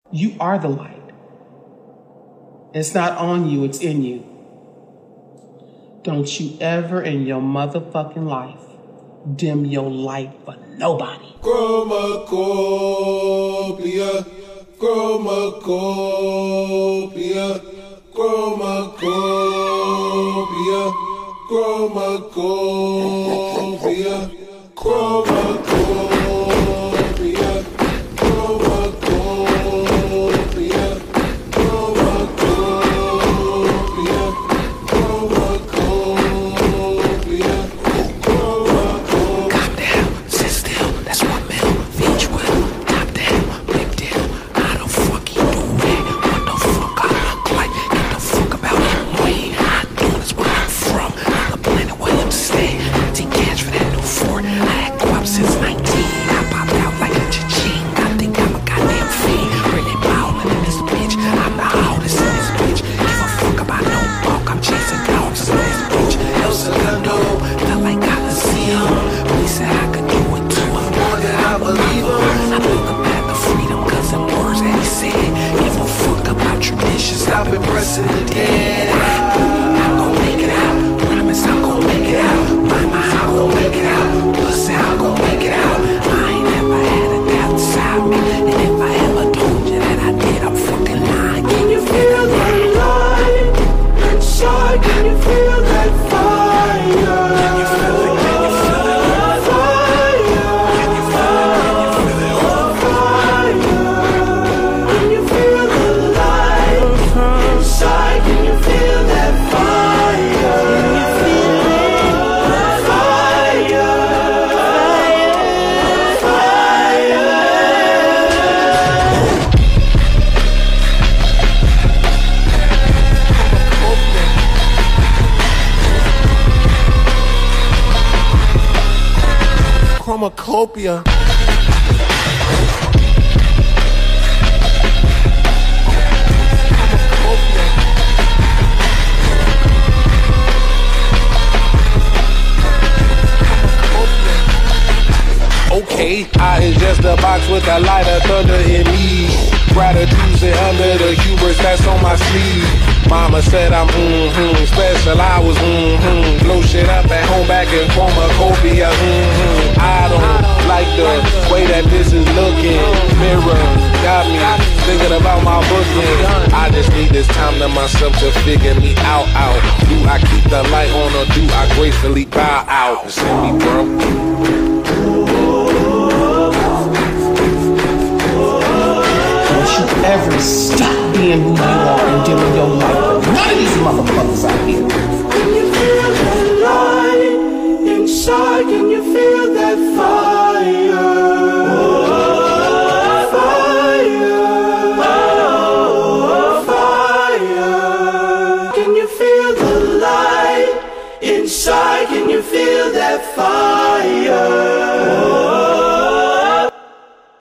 You are the light. It's not on you, it's in you. Don't you ever in your motherfucking life dim your light for nobody. Chromacopia, chromacopia, chromacopia, chromacopia, chromacopia. Chromacopia. Okay, I is just a box with a light of thunder in me. Gratitude sit under the hubris that's on my sleeve. Mama said I'm special, I was blow shit up at home back in Chromacopia. I don't like the way that this is looking. Mirror got me thinking about my booking. I just need this time to myself to figure me out. Do I keep the light on or do I gracefully bow out? Send me, bro. Ever stop being who you are and dimming your light. None of these motherfuckers out here. Can you feel that light inside? Can you feel that fire?